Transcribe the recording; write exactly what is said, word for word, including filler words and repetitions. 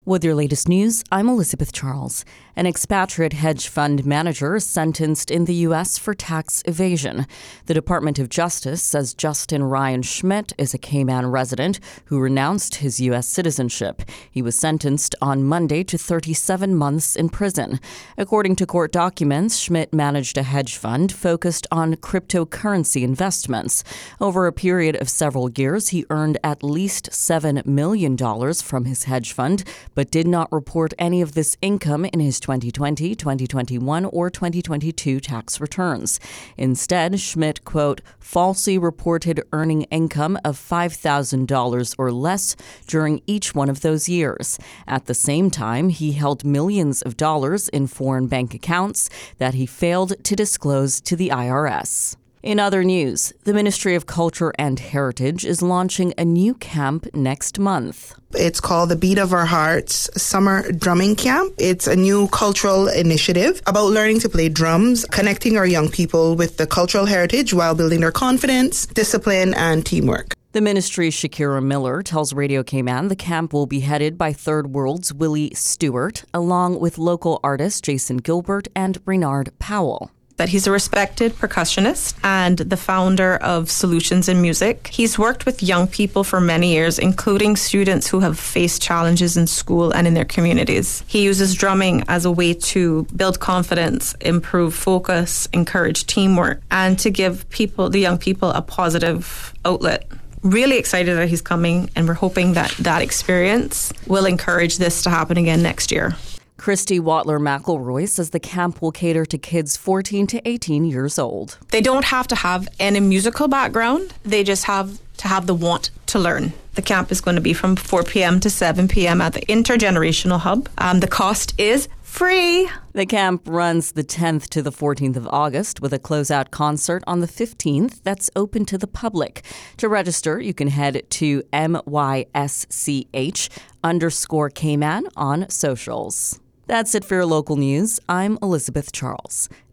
With your latest news, I'm Elizabeth Charles. An expatriate hedge fund manager is sentenced in the U S for tax evasion. The Department of Justice says Justin Ryan Schmidt is a Cayman resident who renounced his U S citizenship. He was sentenced on Monday to thirty-seven months in prison. According to court documents, Schmidt managed a hedge fund focused on cryptocurrency investments. Over a period of several years, he earned at least seven million dollars from his hedge fund, but did not report any of this income in his twenty twenty, twenty twenty-one, or twenty twenty-two tax returns. Instead, Schmidt, quote, falsely reported earning income of five thousand dollars or less during each one of those years. At the same time, he held millions of dollars in foreign bank accounts that he failed to disclose to the I R S. In other news, the Ministry of Culture and Heritage is launching a new camp next month. It's called the Beat of Our Hearts Summer Drumming Camp. It's a new cultural initiative about learning to play drums, connecting our young people with the cultural heritage while building their confidence, discipline, and teamwork. The ministry's Shakira Miller tells Radio Cayman the camp will be headed by Third World's Willie Stewart, along with local artists Jason Gilbert and Renard Powell. That he's a respected percussionist and the founder of Solutions in Music. He's worked with young people for many years, including students who have faced challenges in school and in their communities. He uses drumming as a way to build confidence, improve focus, encourage teamwork, and to give people, the young people, a positive outlet. Really excited that he's coming, and we're hoping that that experience will encourage this to happen again next year. Christy Watler McElroy says the camp will cater to kids fourteen to eighteen years old. They don't have to have any musical background. They just have to have the want to learn. The camp is going to be from four p.m. to seven p.m. at the Intergenerational Hub. Um, the cost is free. The camp runs the tenth to the fourteenth of August with a closeout concert on the fifteenth that's open to the public. To register, you can head to M Y S C H underscore Cayman on socials. That's it for your local news. I'm Elizabeth Charles.